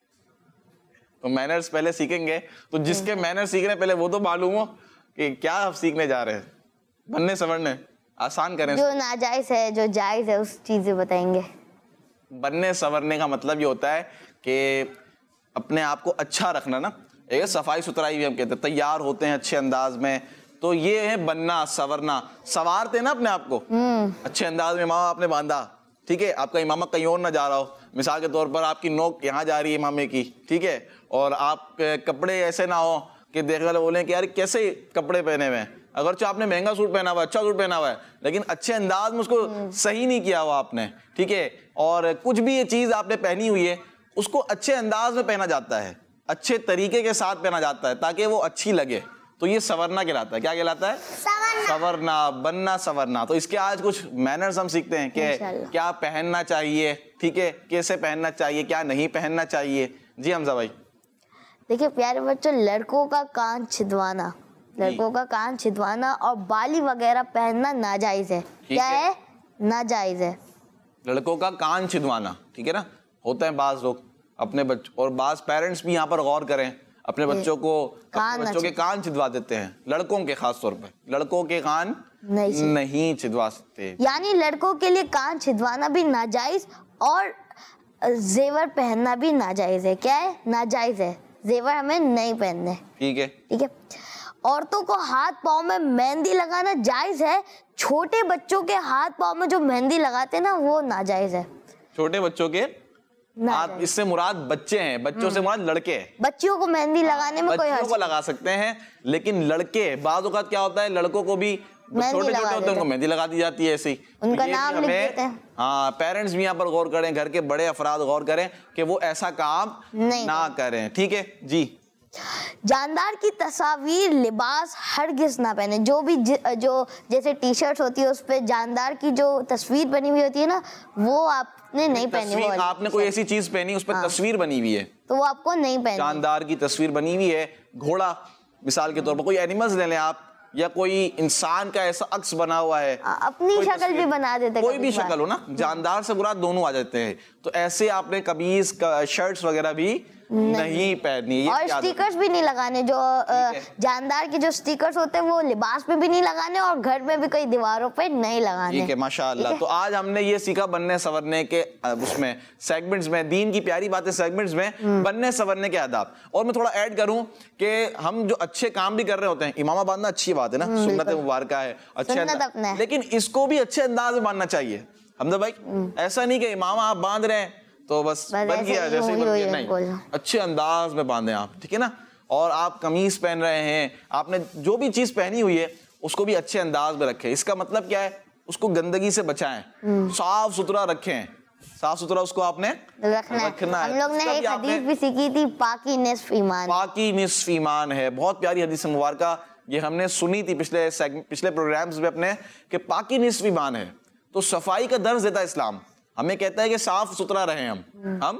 तो मैनर्स पहले सीखेंगे, तो जिसके मैनर सीख रहे हैं पहले वो तो मालूम हो कि क्या आप सीखने जा रहे हैं। बनने संवरने आसान करें। जो नाजायज है, जो जायज है, उस चीजें बताएंगे। बनने संवरने का मतलब ये होता है कि अपने आप को अच्छा रखना ना, एक सफाई सुथराई भी हम कहते हैं, तैयार होते हैं अच्छे अंदाज में, तो ये है बनना संवरना। संवारते हैं ना अपने आप को अच्छे अंदाज में। इमामा आपने बांधा, ठीक है, आपका इमामा कहीं और ना जा रहा हो, मिसाल के तौर पर आपकी नोक यहाँ जा रही है इमामे की, ठीक है, और आप कपड़े ऐसे ना हो कि देखने वाले बोले कि यार कैसे कपड़े पहने हुए हैं। अगर जो आपने महंगा सूट पहना हुआ है, अच्छा सूट पहना हुआ है, लेकिन अच्छे अंदाज में उसको सही नहीं किया हुआ आपने, ठीक है, और कुछ भी ये चीज़ आपने पहनी हुई है उसको अच्छे अंदाज में पहना जाता है, अच्छे तरीके के साथ पहना जाता है ताकि वो अच्छी लगे, तो ये संवरना कहलाता है। क्या कहलाता है? संवरना, बनना संवरना। तो इसके आज कुछ मैनर्स हम सीखते हैं कि क्या पहनना चाहिए, ठीक है, कैसे पहनना चाहिए, क्या नहीं पहनना चाहिए। जी हमजा भाई। देखिए प्यारे बच्चों, लड़कों का कान छिदवाना, लड़कों का कान छिदवाना और बाली वगैरह पहनना नाजायज है। क्या है? है? नाजायज है। लड़कों का कान छिदवाना, ठीक है ना, होते हैं बाज लोग अपने बच्चों, और बाज पेरेंट्स भी यहाँ पर गौर करें, अपने बच्चों को अपने बच्चों के कान छिदवा देते हैं। लड़कों के खास तौर पर लड़कों के कान नहीं, नहीं छिदवा सकते। यानी लड़कों के लिए कान छिदवाना भी नाजायज और जेवर पहनना भी नाजायज है। क्या है? नाजायज है। जेवर हमें नहीं पहनने। ठीक है, ठीक है। औरतों को हाथ पाँव में मेहंदी लगाना जायज है। छोटे बच्चों के हाथ पाँव में जो मेहंदी लगाते हैं ना, वो नाजायज है। छोटे बच्चों के हाथ, इससे मुराद बच्चे हैं, बच्चों से मुराद लड़के हैं। बच्चियों को मेहंदी लगाने में कोई हर्ज, को लगा सकते हैं, लेकिन लड़के बाज़ औक़ात क्या होता है, लड़कों को भी छोटे छोटे होते हैं उनको मेहंदी लगा दी जाती है ऐसे ही, उनका नाम लिख देते हैं। हाँ, पेरेंट्स भी यहाँ पर गौर करें, घर के बड़े अफराद गौर करें कि वो ऐसा काम ना करें। ठीक है जी। जानदार की तस्वीर लिबास हरगिज़ ना पहने। जो भी ज, जो जैसे टी शर्ट होती है उस पे जानदार की जो तस्वीर बनी हुई होती है ना, वो आपने नहीं पहनी। वो आपने कोई ऐसी चीज पहनी उस पर हाँ। तस्वीर बनी हुई है तो वो आपको नहीं पहनी। जानदार की तस्वीर बनी हुई है, घोड़ा मिसाल के तौर पर, कोई एनिमल्स ले लें आप, या कोई इंसान का ऐसा अक्स बना हुआ है, अपनी शक्ल भी बना देते, कोई भी शक्ल हो ना, जानदार से मुराद दोनों आ जाते हैं। तो ऐसे आपने कमीज शर्ट्स वगैरह भी नहीं पहननी है, और स्टिकर्स भी नहीं लगाने, जो जानदार के जो स्टिकर्स होते हैं वो लिबास पे भी नहीं लगाने और घर में भी कई दीवारों पे नहीं लगाने। ठीक है, माशाअल्लाह। तो आज हमने ये सीखा बनने संवरने के उसमें सेगमेंट्स में, दीन की प्यारी बातें सेगमेंट्स में बनने संवरने के आदाब। और मैं थोड़ा ऐड करूं कि हम जो अच्छे काम भी कर रहे होते हैं, इमामा बांधना अच्छी बात है ना, सुन्नत मुबारक है, अच्छे, लेकिन इसको भी अच्छे अंदाज में बांधना चाहिए हमजा भाई। ऐसा नहीं कि इमामा आप बांध रहे हैं तो बस बन गया जैसे बन गया, नहीं, अच्छे अंदाज में बांधे आप, ठीक है ना। और आप कमीज पहन रहे हैं, आपने जो भी चीज पहनी हुई है उसको भी अच्छे अंदाज में रखें। इसका मतलब क्या है, उसको गंदगी से बचाएं, साफ सुथरा रखें, साफ सुथरा उसको आपने रखना, रखना है। हम लोग ने एक हदीस भी सीखी थी, पाकी निस्फ ईमान, पाकी निस्फ ईमान है। बहुत प्यारी हदीस मुबारक, ये हमने सुनी थी पिछले पिछले प्रोग्राम्स में अपने, कि पाकी निस्फ ईमान है। तो सफाई का दर्ज देता है इस्लाम, हमें कहता है कि साफ सुथरा रहें, हम हम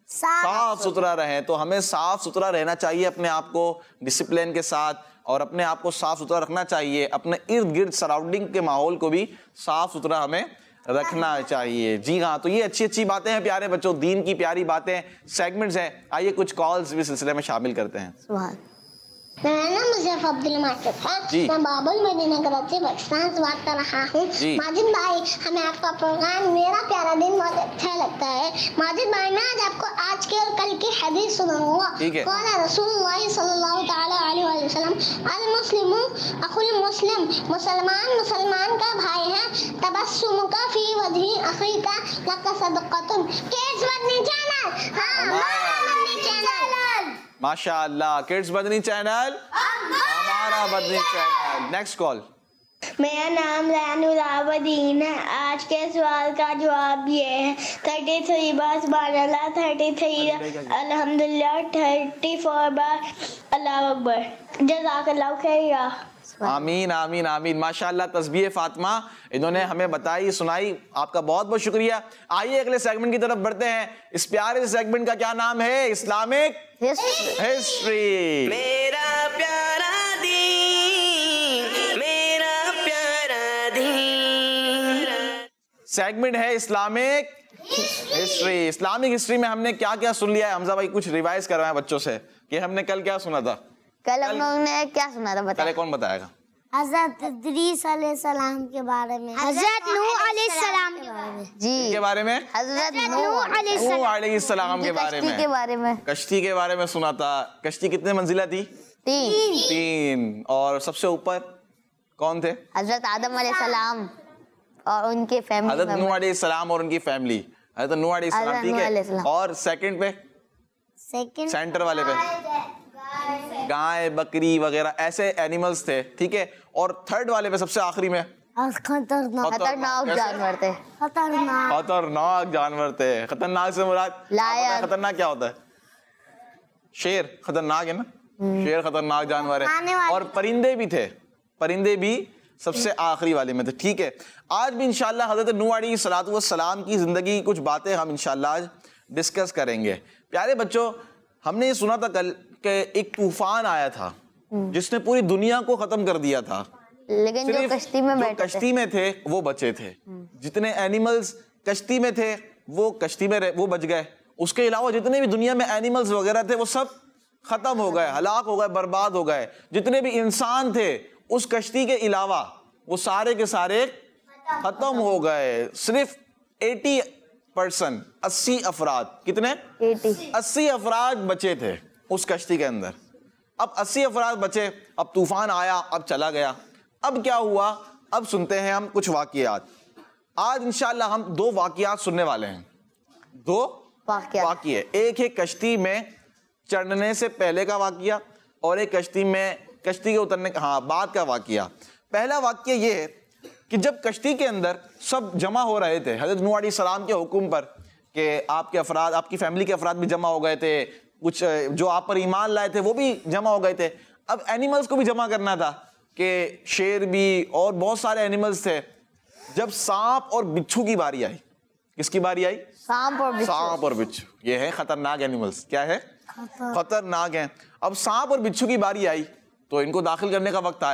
साफ सुथरा रहें। तो हमें साफ सुथरा रहना चाहिए, अपने आप को डिसिप्लिन के साथ, और अपने आप को साफ सुथरा रखना चाहिए। अपने इर्द गिर्द सराउंडिंग के माहौल को भी साफ सुथरा हमें रखना चाहिए। जी हाँ, तो ये अच्छी अच्छी बातें हैं प्यारे बच्चों, दीन की प्यारी बातें सेगमेंट्स हैं। आइए कुछ कॉल्स भी सिलसिले में शामिल करते हैं। मेरा नाम मुजफ्फर अब्दुल माजिद है, मैं बाबुल मदीना कराची पाकिस्तान से बात कर रहा हूँ। माजिद भाई, हमें आपका प्रोग्राम मेरा प्यारा दिन बहुत अच्छा लगता है। माजिद भाई, मैं आज आपको आज के और कल की हदीस सुनाऊंगा। कौन रसूलुल्लाह सल्लल्लाहु तआला अलैहि वसल्लम, अल मुस्लिमु अखुल मुस्लिम, मुसलमान मुसलमान का भाई है। तबस्सुमुका फी वजही अखीका लका सदक़तुन। किड्स मदनी चैनल, हां मदनी चैनल, माशाअल्लाह, किड्स मदनी चैनल हमारा मदनी चैनल। Next call. मेरा नाम रैनुल आबदीन है। आज के सवाल का जवाब ये है, थर्टी थ्री बार सुभानअल्लाह, थर्टी थ्री अल्हम्दुलिल्लाह, थर्टी फोर बार अल्लाह अकबर। जज़ाकल्लाह खैरा। आमीन आमीन आमीन। माशाअल्लाह, तस्बीह फातिमा इन्होंने हमें बताई, सुनाई, आपका बहुत बहुत शुक्रिया। आइए अगले सेगमेंट की तरफ बढ़ते हैं। इस प्यारे सेगमेंट का क्या नाम है? Islamic history. मेरा प्यारा दीन, मेरा प्यारा दीन। सेगमेंट है इस्लामिक हिस्ट्री। इस्लामिक हिस्ट्री में हमने क्या क्या सुन लिया है? हमजा भाई कुछ रिवाइज करवाएं बच्चों से कि हमने कल क्या सुना था। कल हम लोगों ने क्या सुना था, बताइए। कौन बताएगा? हज़रत इदरीस अलैहिस्सलाम के बारे में, हज़रत नूह अलैहिस्सलाम के बारे में, जी के बारे में, हज़रत नूह नूह अलैहिस्सलाम के बारे में, के बारे में, कश्ती के बारे में सुना था। कश्ती कितने मंजिला थी? तीन तीन। और सबसे ऊपर कौन थे? हज़रत आदम अलैहिस्सलाम और उनके फैमिली, हज़रत नूह अलैहिस्सलाम और उनकी फैमिली, हज़रत नूह अलैहिस्सलाम, ठीक है। और सेकंड पे, सेकंड सेंटर वाले पे गाय, बकरी वगैरह ऐसे एनिमल्स थे, ठीक है। और थर्ड वाले पे सबसे आखिरी में खतरनाक खतरनाक जानवर थे। खतरनाक खतरनाक जानवर थे। खतरनाक से मुराद लायन। खतरनाक क्या होता है? शेर खतरनाक है ना, शेर खतरनाक जानवर है। और परिंदे भी थे, परिंदे भी सबसे आखिरी वाले में थे, ठीक है। आज भी इंशाल्लाह हज़रत नूह अलैहिस्सलातु वस्सलाम की जिंदगी की कुछ बातें हम इंशाल्लाह आज डिस्कस करेंगे। प्यारे बच्चों, हमने ये सुना था कल कि एक तूफान आया था जिसने पूरी दुनिया को खत्म कर दिया था, लेकिन जो कश्ती में बैठे कश्ती में थे वो बचे थे। जितने एनिमल्स कश्ती में थे वो कश्ती में रहे, वो बच गए। उसके अलावा जितने भी दुनिया में एनिमल्स वगैरह थे वो सब खत्म हो गए, हलाक हो गए, बर्बाद हो गए। जितने भी इंसान थे उस कश्ती के अलावा वो सारे के सारे खत्म हो गए। सिर्फ अस्सी परसेंट, अस्सी अफराद, कितने? अस्सी अफराद बचे थे उस कश्ती के अंदर। अब अस्सी अफराद बचे, अब तूफान आया, अब चला गया। अब क्या हुआ? अब सुनते हैं हम कुछ वाकयात। आज इंशाल्लाह हम दो वाकयात सुनने वाले हैं, दो वाकये। एक है कश्ती में चढ़ने से पहले का वाकया और एक कश्ती में कश्ती के उतरने का, हाँ, बाद का वाकया। पहला वाकया ये है कि जब कश्ती के अंदर सब जमा हो रहे थे हज़रत नूह अलैहिस्सलाम के हुक्म पर, कि आपके अफराद, आपकी फैमिली के अफराद भी जमा हो गए थे, कुछ जो आप पर ईमान लाए थे वो भी जमा हो गए थे। अब एनिमल्स को भी जमा करना था, कि शेर भी और बहुत सारे एनिमल्स थे। जब सांप और बिच्छू की बारी आई, किसकी बारी आई? सांप और बिच्छू। सांप और बिच्छू, ये है खतरनाक एनिमल्स। क्या है? खतरनाक है। अब सांप और बिच्छू की बारी आई तो इनको दाखिल करने का वक्त आया।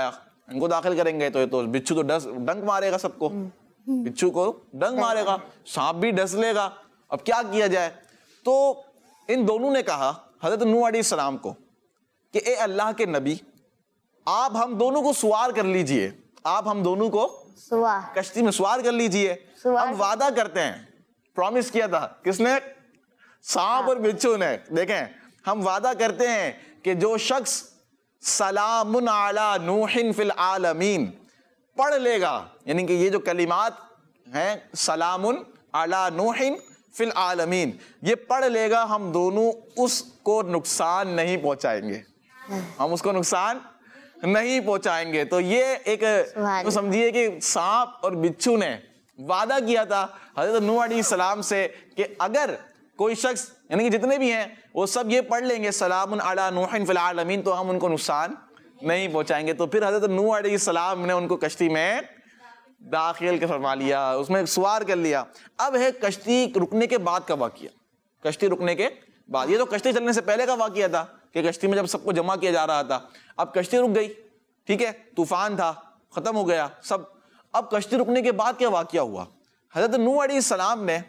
इनको दाखिल करेंगे तो ये तो बिच्छू तो डस डंक मारेगा सबको, बिच्छू को डंक मारेगा, सांप भी डस लेगा। अब क्या किया जाए? तो इन दोनों ने कहा हजरत नूह अलैहिस्सलाम को कि ए अल्लाह के नबी, आप हम दोनों को सवार कर लीजिए, आप हम दोनों को सवार कश्ती में सवार कर लीजिए। सवार हम वादा करते हैं, प्रॉमिस किया था किसने? सांप और बिच्छू ने। देखें, हम वादा करते हैं कि जो शख्स सलामुन अला नूहिन फिल आलमीन पढ़ लेगा, यानी कि ये जो कलिमात हैं सलामुन अला नूहिन फिल आलमीन, ये पढ़ लेगा, हम दोनों उसको नुकसान नहीं पहुंचाएंगे, हम उसको नुकसान नहीं पहुंचाएंगे। तो ये एक तो समझिए कि सांप और बिच्छू ने वादा किया था हजरत नूह अलैहिस्सलाम से कि अगर कोई शख्स, यानी कि जितने भी हैं वो सब ये पढ़ लेंगे सलामुन अला नूहिन फिल आलमीन, तो हम उनको नुकसान नहीं पहुंचाएंगे। तो फिर हजरत नूह अलैहिस्सलाम ने उनको कश्ती में दाखिल कर फरमा लिया, उसमें सवार कर लिया। अब है कश्ती रुकने के बाद का वाकया। कश्ती रुकने के बाद, ये तो कश्ती चलने से पहले का वाकया था कि कश्ती में जब सबको जमा किया जा रहा था। अब कश्ती रुक गई, ठीक है, तूफान था, खत्म हो गया सब। अब कश्ती रुकने के बाद क्या वाकया हुआ? हजरत नूह अलैहिस्सलाम ने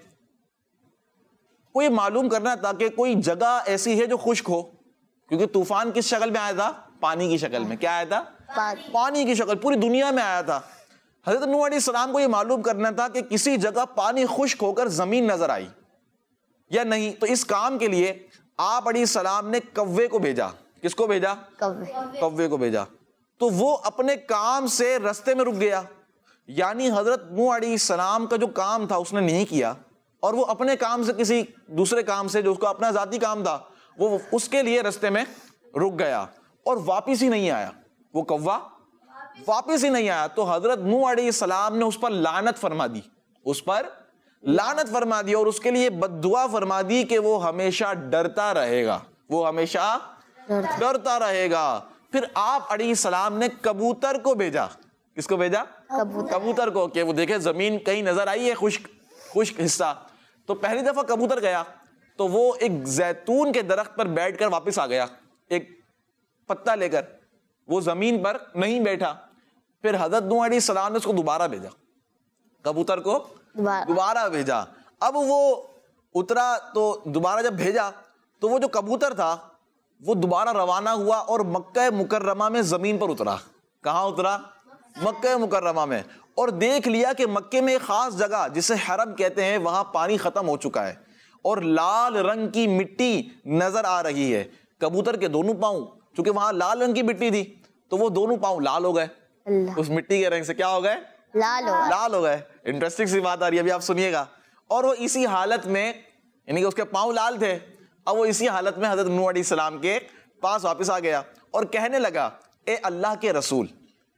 को ये मालूम करना था कि कोई जगह ऐसी है जो खुश्क हो, क्योंकि तूफान किस शक्ल में आया था? पानी की शक्ल में। क्या आया था? पानी की शक्ल, पूरी दुनिया में आया था। हजरत नूह अलैहिस्सलाम को ये मालूम करना था कि किसी जगह पानी खुश्क होकर जमीन नजर आई या नहीं। तो इस काम के लिए आप अलैहिस्सलाम ने कव्वे को भेजा। किसको भेजा? कव्वे कव्वे को भेजा। तो वो अपने काम से रास्ते में रुक गया, यानी हजरत नूह अलैहिस्सलाम का जो काम था उसने नहीं किया, और वो अपने काम से किसी दूसरे काम से जो उसका अपना जाती काम था वो उसके लिए रास्ते में रुक गया और वापिस ही नहीं आया। वो कव्वा वापिस ही नहीं आया। तो हजरत नूह अलैहिस्सलाम ने उस पर लानत फरमा दी, उस पर लानत फरमा दी और उसके लिए बद्दुआ फरमा दी कि वो हमेशा डरता रहेगा, वो हमेशा डरता रहेगा। फिर आप अलैहिस्सलाम ने कबूतर को भेजा। किसको भेजा? कबूतर, कबूतर को, कि वो देखे जमीन कहीं नजर आई है खुश्क खुश्क हिस्सा। तो पहली दफा कबूतर गया तो वो एक जैतून के दरख्त पर बैठकर वापस आ गया, एक पत्ता लेकर, वो जमीन पर नहीं बैठा। फिर हजरत नूह अलैहिस्सलाम ने उसको दोबारा भेजा, कबूतर को दोबारा भेजा। अब वो उतरा, तो दोबारा जब भेजा तो वो जो कबूतर था वो दोबारा रवाना हुआ और मक्का मुकर्रमा में जमीन पर उतरा। कहाँ उतरा? मक्का मुकर्रमा में। और देख लिया कि मक्के में एक खास जगह जिसे हरम कहते हैं वहां पानी खत्म हो चुका है और लाल रंग की मिट्टी नजर आ रही है। कबूतर के दोनों पांव, चूंकि वहां लाल रंग की मिट्टी थी तो वो दोनों पांव लाल हो गए, उस मिट्टी के रंग से क्या हो गए? लाल हो गए। लाल हो गए। इंटरेस्टिंग सी बात आ रही है, अभी आप सुनिएगा। और वो इसी हालत में, यानी कि उसके पांव लाल थे, अब वो इसी हालत में हजरत नूह अलैहिस्सलाम के पास वापस आ गया और कहने लगा, ए अल्लाह के रसूल,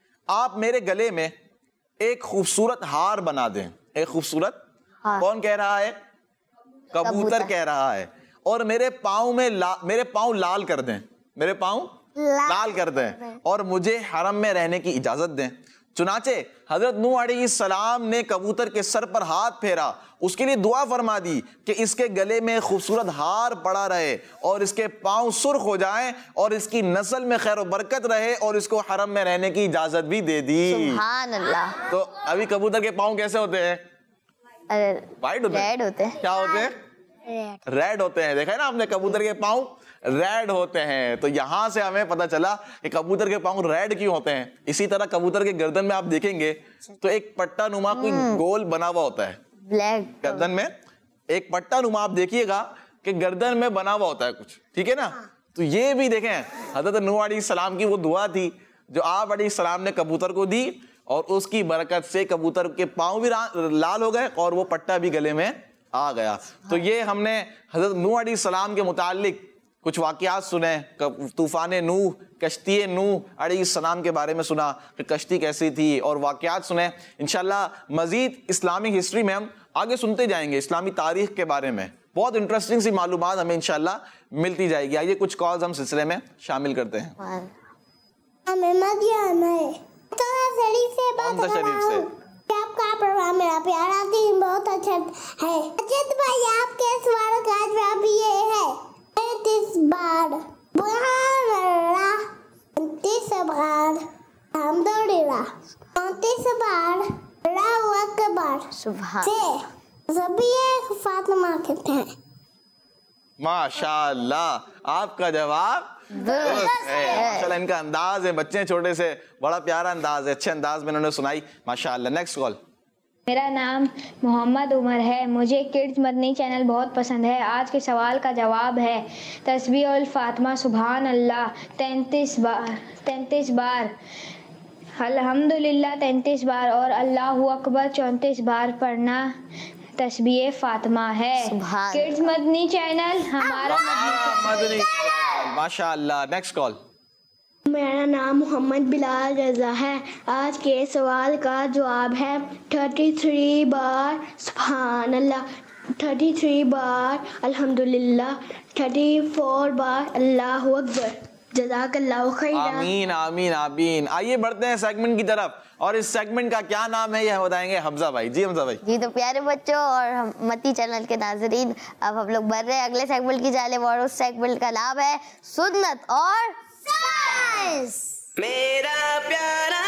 आप मेरे गले में एक खूबसूरत हार बना दें। एक खूबसूरत, कौन कह रहा है? कबूतर, कबूतर कह रहा है। और मेरे पाँव में ला, मेरे पाँव लाल कर दें, मेरे पाँव ला, लाल कर दें और मुझे हरम में रहने की इजाजत दें। चुनाचे हजरत नूह अलैहिस्सलाम ने कबूतर के सर पर हाथ फेरा, उसके लिए दुआ फरमा दी कि इसके गले में खूबसूरत हार पड़ा रहे और इसके पांव सुर्ख हो जाएं और इसकी नस्ल में खैर बरकत रहे और इसको हरम में रहने की इजाजत भी दे दी। सुभान अल्लाह। तो अभी कबूतर के पांव कैसे होते हैं? वाइट होते हैं। रेड होते हैं। क्या होते हैं? रेड होते हैं। देखा है ना आपने, कबूतर के पांव रेड होते हैं। तो यहां से हमें पता चला कि कबूतर के पांव रेड क्यों होते हैं। इसी तरह कबूतर के गर्दन में आप देखेंगे तो एक पट्टा नुमा कोई गोल बना हुआ होता है, ब्लैक गर्दन में एक पट्टा नुमा, आप देखिएगा कि गर्दन में बना हुआ होता है कुछ, ठीक है ना। तो ये भी देखें, हजरत नूह अलैहिस्सलाम की वो दुआ थी जो आप अलैहिस्सलाम ने कबूतर को दी और उसकी बरकत से कबूतर के पांव भी लाल हो गए और वो पट्टा भी गले में आ गया। तो ये हमने हजरत नूह अलैहिस्सलाम के मुतालिक कुछ वाकयात सुने, तूफान नूह, कश्ती नूह अलैहिस्सलाम के बारे में सुना कि कश्ती कैसी थी और वाकयात सुने। इंशाल्लाह मजीद इस्लामिक हिस्ट्री में हम आगे सुनते जाएंगे, इस्लामी तारीख के बारे में बहुत इंटरेस्टिंग सी मालूमात हमें इंशाल्लाह मिलती जाएगी। आइए कुछ कॉल्स हम सिलसिले में शामिल करते हैं। हमें मदियाना है तो शरीफ से बात कौन सा शरीफ से? आपका प्रोग्राम मेरा प्यारा दिन बहुत अच्छा है। अजय भाई आपके सवाल का जवाब ये है, इस बार बुहार तीस बार अल्हम्दुलिल्लाह चौंतीस बार अल्लाहु अकबर सुभान से सभी एक फातिमा कहते हैं। माशाल्लाह, आपका जवाब दुरुस्त है। है। माशाल्लाह, इनका अंदाज है, बच्चे छोटे से, बड़ा प्यारा अंदाज है, अच्छे अंदाज में इन्होंने सुनाई। माशाल्लाह। Next call. मेरा नाम मोहम्मद उमर है। मुझे किड्स मदनी चैनल बहुत पसंद है। आज के सवाल का जवाब है तस्बीह उल फातिमा सुभान अल्लाह तैंतीस बार तैंतीस बार, अल्हम्दुलिल्लाह तैंतीस बार और अल्लाहु अकबर चौंतीस बार पढ़ना तस्बीह फातिमा है। सुभान किड्स मदनी चैनल हमारा मदनी चैनल। माशाल्लाह। Next call. मेरा नाम मोहम्मद बिलाल रज़ा है। आज के सवाल का जवाब है थर्टी थ्री बार सुभान अल्लाह, थर्टी थ्री बार अल्हम्दुलिल्लाह, थर्टी फोर बार अल्लाहु अकबर। जज़ाकल्लाहु खैरा। आमीन आमीन आमीन। आइए बढ़ते हैं सेगमेंट की तरफ, और इस सेगमेंट का क्या नाम है यह बताएंगे हमजा भाई। जी हमजा भाई। जी तो प्यारे बच्चों और हम मती चैनल के नाजरीन, अब हम लोग बढ़ रहे हैं अगले सेगमेंट की जाने, और उस सेगमेंट का नाम है सुन्नत और साइंस। मेरा प्यारा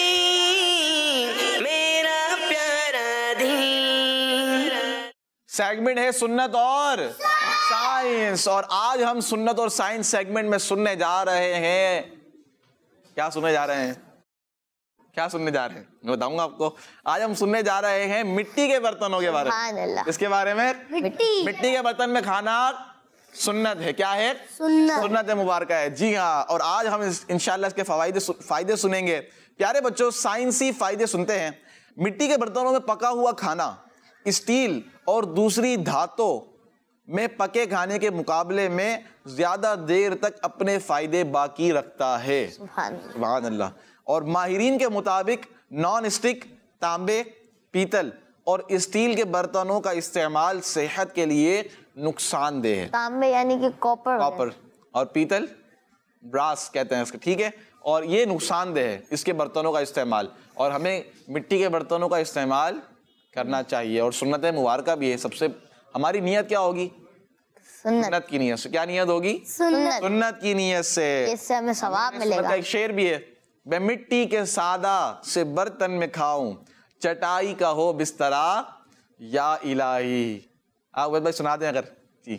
दीन, मेरा प्यारा दीन। सेगमेंट है सुन्नत और साइंस, और आज हम सुन्नत और साइंस सेगमेंट में सुनने जा रहे हैं। क्या सुनने जा रहे हैं? क्या सुनने जा रहे हैं मैं बताऊंगा आपको। आज हम सुनने जा रहे हैं मिट्टी के बर्तनों के बारे सुभान में। अल्लाह। इसके बारे में मिट्टी मिट्टी के बर्तन में खाना सुन्नत है। क्या है? सुन्नत। सुन्नत मुबारक है। जी हाँ, और आज हम इस, इंशाल्लाह इसके फायदे फायदे सुनेंगे। प्यारे बच्चों, साइंसी फायदे सुनते हैं। मिट्टी के बर्तनों में पका हुआ खाना स्टील और दूसरी धातों में पके खाने के मुकाबले में ज्यादा देर तक अपने फायदे बाकी रखता है। सुभान सुभान अल्लाह। और माहिरीन के मुताबिक नॉन स्टिक, तांबे, पीतल और स्टील के बर्तनों का इस्तेमाल सेहत के लिए नुकसानदेह है। तांबे यानी कि कॉपर कॉपर और पीतल ब्रास कहते हैं इसका, ठीक है। और ये नुकसानदेह है इसके बर्तनों का इस्तेमाल, और हमें मिट्टी के बर्तनों का इस्तेमाल करना चाहिए। और सुन्नत मुबारक भी है। सबसे हमारी नियत क्या होगी? सुन्नत सुन्नत की नियत से। क्या नियत होगी? सुन्नत। सुन्नत की नियत से। इससे हमें सवाब सुन्नत मिलेगा। का एक शेर भी है, मैं मिट्टी के सादा से बर्तन में खाऊं, चटाई का हो बिस्तरा या इलाही। आप भाई सुना दें अगर। जी।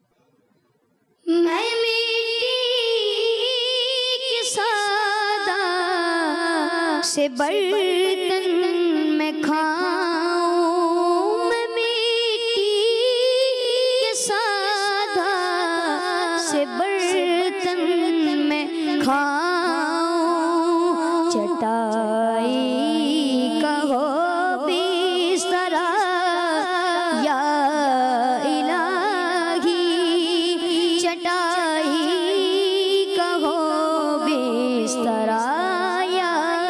मैं मिट्टी के सादा से बर्तन में खाऊं, मैं मिट्टी के सादा से बर्तन में खाऊं, चटाई का हो बिस्तरा या इलाही, चटाई का हो बिस्तरा या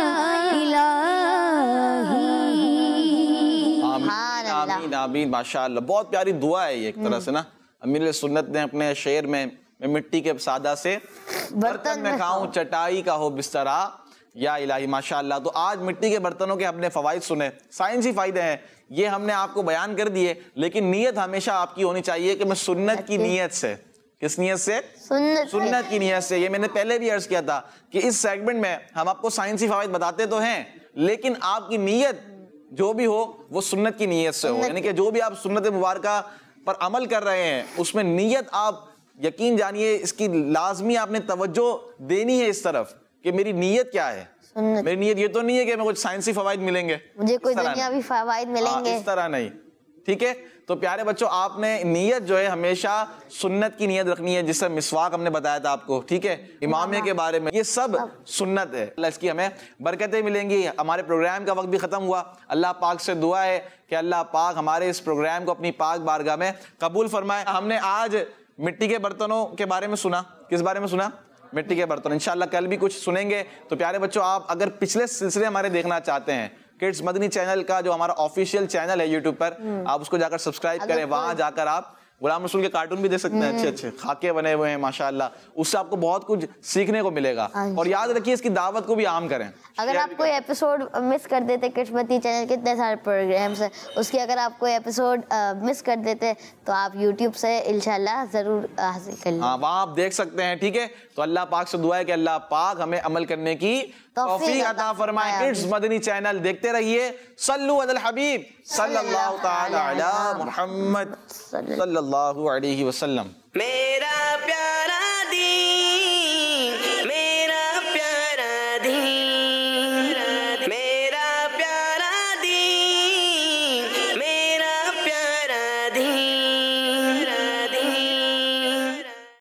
इलाही। आमीन आमीन आमीन। माशाअल्लाह, बहुत प्यारी दुआ है ये एक तरह से ना। अमीर सुन्नत ने अपने शेर में, मैं मिट्टी के सादा से बर्तन में खाऊं, चटाई का हो बिस्तरा या इलाही। माशाअल्लाह। तो आज मिट्टी के बर्तनों के हमने फवाइद सुने, साइंसी फायदे हैं, ये हमने आपको बयान कर दिए। लेकिन नीयत हमेशा आपकी होनी चाहिए कि मैं सुन्नत की नीयत से, किस नीयत से? सुन्नत सुन्नत की नीयत से। ये मैंने पहले भी अर्ज किया था कि इस सेगमेंट में हम आपको साइंसी फवाइद बताते तो हैं, लेकिन आपकी नीयत जो भी हो वो सुन्नत की नीयत से हो। यानी कि जो भी आप सुन्नत मुबारक पर अमल कर रहे हैं उसमें नीयत, आप यकीन जानिए इसकी लाजमी आपने तवज्जो देनी है इस तरफ कि मेरी नीयत क्या है। सुन्नत। मेरी नीयत ये तो नहीं है कि मैं कुछ साइंसी फवाइद मिलेंगे, मुझे कोई इस तरह दुनियावी फवाइद हाँ, मिलेंगे, इस तरह नहीं, ठीक है। तो प्यारे बच्चों, आपने नीयत जो है हमेशा सुन्नत की नीयत रखनी है, जिससे मिसवाक हमने बताया था आपको, ठीक है, इमामिया के बारे में, ये सब सुन्नत है। अल्लाह इसकी हमें बरकतें मिलेंगी। हमारे प्रोग्राम का वक्त भी खत्म हुआ। अल्लाह पाक से दुआ है कि अल्लाह पाक हमारे इस प्रोग्राम को अपनी पाक बारगाह में कबूल फरमाए। हमने आज मिट्टी के बर्तनों के बारे में सुना। किस बारे में सुना? मिट्टी के बर्तन। इंशाल्लाह कल भी कुछ सुनेंगे। तो प्यारे बच्चों, आप अगर पिछले सिलसिले हमारे देखना चाहते हैं, किड्स मदनी चैनल का जो हमारा ऑफिशियल चैनल है यूट्यूब पर, आप उसको जाकर सब्सक्राइब करें। वहां जाकर आप गुलाम रसूल के कार्टून भी देख सकते हैं, अच्छे अच्छे खाके बने हुए हैं माशाल्लाह। उससे आपको बहुत कुछ सीखने को मिलेगा। और याद रखिए इसकी दावत को भी आम करें। अगर आप कोई एपिसोड मिस कर देते, किड्समती चैनल के इतने सारे प्रोग्राम्स हैं, उसकी अगर आप कोई एपिसोड मिस कर देते तो आप यूट्यूब से इंशाल्लाह ज़रूर हासिल कर लें। हाँ, वहाँ आप देख सकते हैं। ठीक है, तो अल्लाह पाक से दुआ है कि अल्लाह पाक हमें अमल करने की तौफीक अता फरमाए। किड्स मदनी चैनल देखते रहिए। सल्लु अलल हबीब सल्लल्लाहु तआला अला मुहम्मद सल्लल्लाहु अलैहि वसल्लम। मेरा प्यारा